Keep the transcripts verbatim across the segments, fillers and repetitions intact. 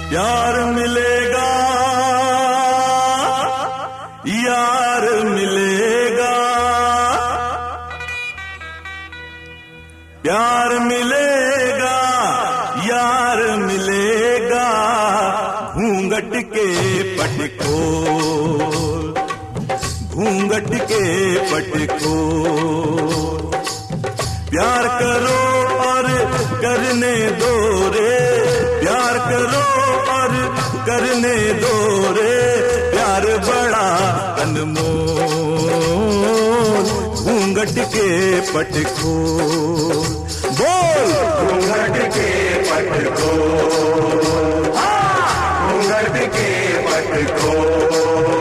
प्यार मिलेगा, यार मिलेगा, प्यार मिलेगा, यार मिलेगा, घूंघट के पट खोल, घूंघट के पट खोल। प्यार करो और करने दो रे, प्यार करो और करने दो रे, प्यार बड़ा अनमोल, घूंघट के पट खोल। बोल घूंघट के पट खोल, घूंघट के पट खोल।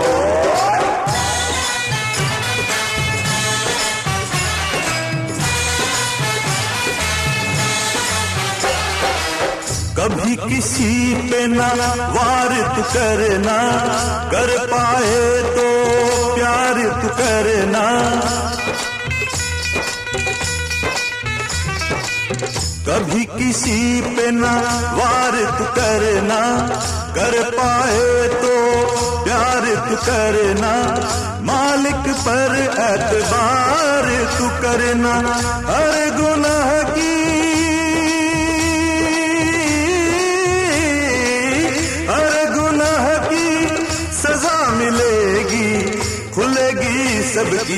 कभी किसी पे ना वार तू करना, कर पाए तो प्यार तू करना। कभी किसी पे ना वार तू करना, कर पाए तो प्यार तू करना। मालिक पर एतबार तू करना, हर गुनाह की खुलेगी सबकी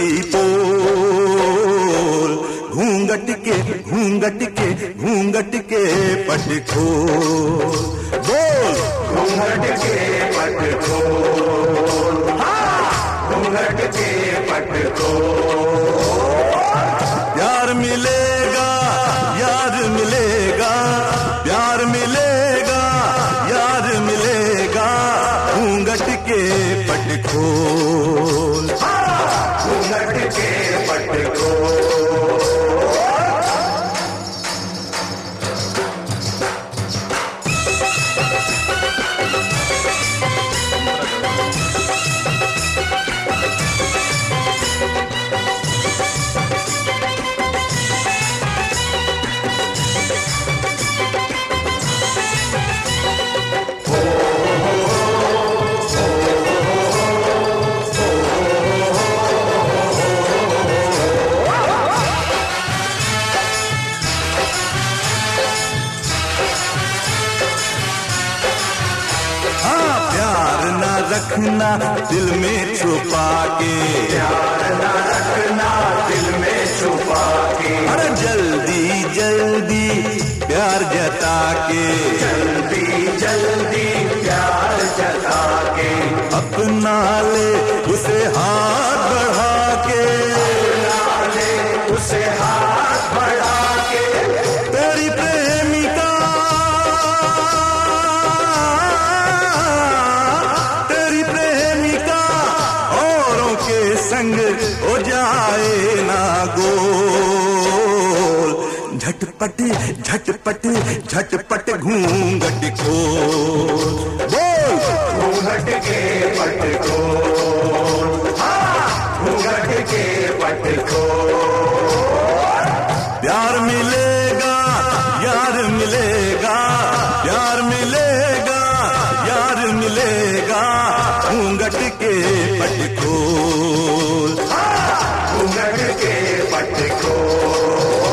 पोल। घूंघट के घूंघट के घूंघट के पट खोल। बोल घूंघट के पट खोल, घूंघट के पट खोल। प्यार मिलेगा, यार मिलेगा, प्यार मिलेगा, यार मिलेगा, घूंघट के पट खोल, घूंघट के पट खोल। रखना दिल में छुपा के, प्यार ना रखना दिल में छुपा के। अरे जल्दी जल्दी प्यार जता के, जल्दी जल्दी प्यार जता के। अपना ले उसे हाथ बढ़ा के, अपना ले उसे हाथ बढ़ा के। तेरी प्रेमिका संग हो जाए ना गोल। झटपट झटपट झटपट घूंघट खोल। बोल घूंघट के पट खोल, घूंघट के पट खोल। प्यार मिलेगा, यार मिलेगा, प्यार मिलेगा, यार मिलेगा, घूंघट के पट खोल, घूंघट के पट खोल।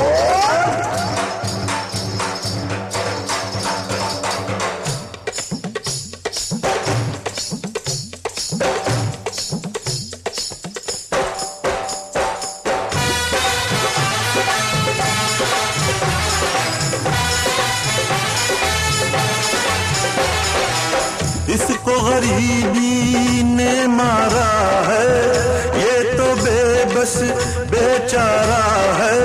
इसको गरीबी ने मारा है, ये तो बेबस बेचारा है।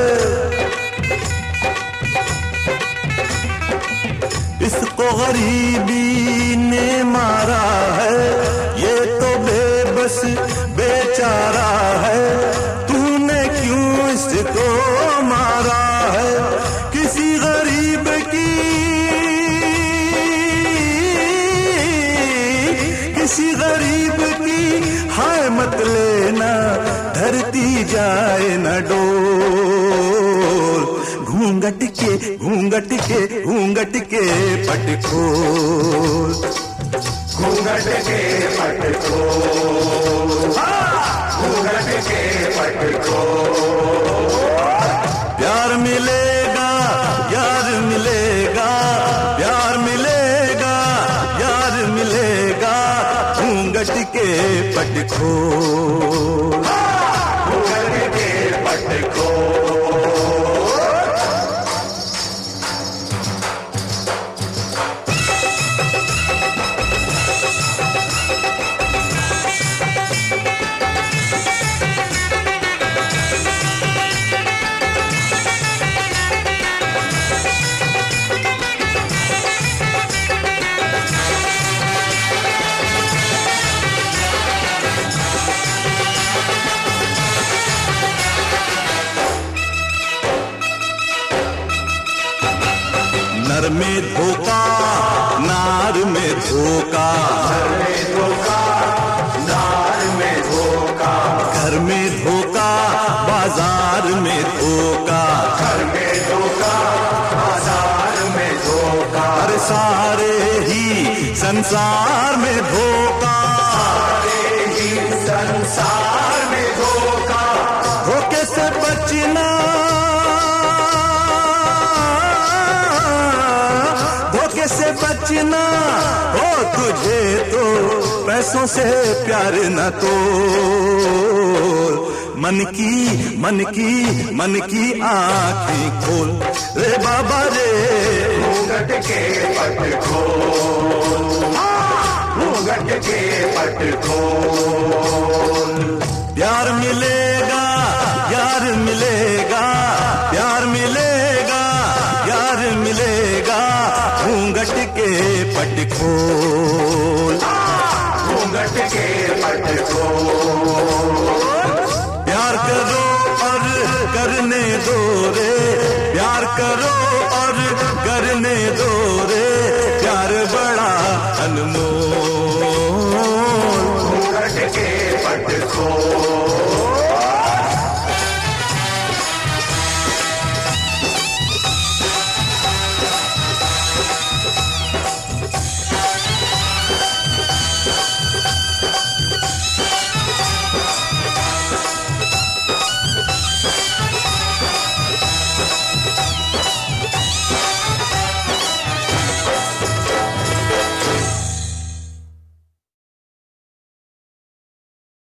इसको गरीबी ने मारा है, ये तो बेबस बेचारा है। तूने क्यों इसको मारा है? किसी गरीब की किसी गरीब की हाय मत लेना, धरती जाए न डोल। घूंघट के घूंघट के घूंघट के पट खोल, घूंघट के पट खोल, घूंघट के पट खोल। प्यार मिलेगा यार मिलेगा, प्यार मिलेगा यार मिलेगा, घूंघट के पट खोल, घूंघट के पट खोल। नर में धोखा नार में धोखा, घर में धोखा नार में धोखा, घर में धोखा बाजार में धोखा, घर में धोखा बाजार में धोखा। हर सारे ही संसार में धोखा, सारे ही संसार में धोखा। धोखे से बचना से बचना हो तुझे तो पैसों से प्यार न तो, मन की मन की मन की आंखें खोल रे बाबा रे, घूंघट के पट खोल, घूंघट के पट खोल। प्यार मिलेगा यार मिलेगा, प्यार मिलेगा यार मिलेगा, घूंघट के पट खोल, घूंघट के पट खोल। प्यार करो और करने दो रे, प्यार करो और